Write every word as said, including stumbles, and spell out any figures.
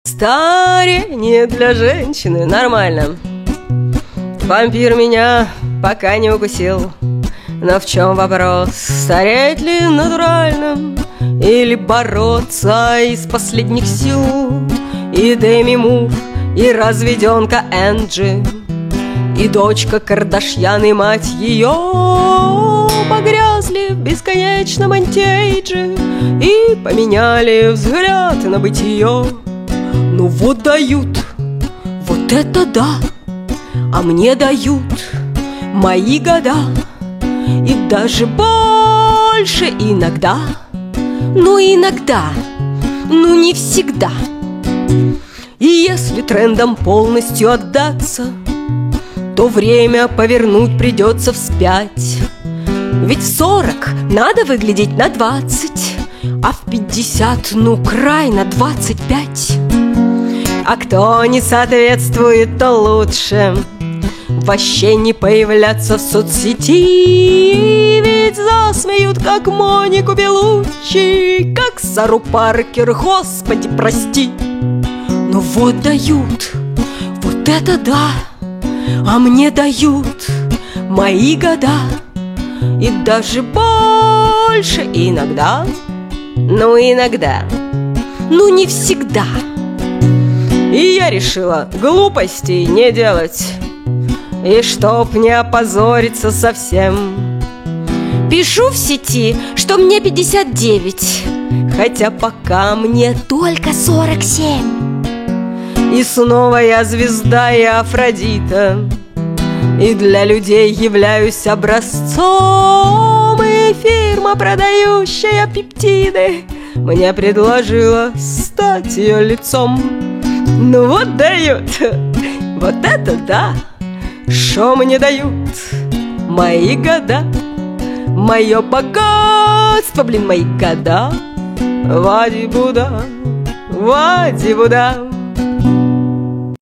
Старение для женщины нормально. Вампир меня пока не укусил. Но в чем вопрос? Стареть ли натурально или бороться из последних сил? И Деми Мур, и разведенка Энджи, и дочка Кардашьян, и мать ее погрязли в бесконечном антиэйдже и поменяли взгляд на бытие. Ну вот дают, вот это да, а мне дают мои года, и даже больше иногда. Ну иногда, ну не всегда. И если трендам полностью отдаться, то время повернуть придется вспять. Ведь в сорок надо выглядеть на двадцать, а в пятьдесят, ну край на двадцать пять. А кто не соответствует, то лучше вообще не появляться в соцсети. Ведь засмеют, как Монику Белуччи, как Сару Паркер, господи, прости. Но вот дают, вот это да, а мне дают мои года, и даже больше иногда. Ну иногда, ну не всегда. И я решила глупостей не делать, и чтоб не опозориться совсем, пишу в сети, что мне пятьдесят девять, хотя пока мне только сорок семь. И снова я звезда и Афродита, и для людей являюсь образцом. И фирма, продающая пептиды, мне предложила стать ее лицом. Ну вот дают, вот это да, шо мне дают мои года, мое богатство, блин, мои года. Вади-буда, Вади-буда.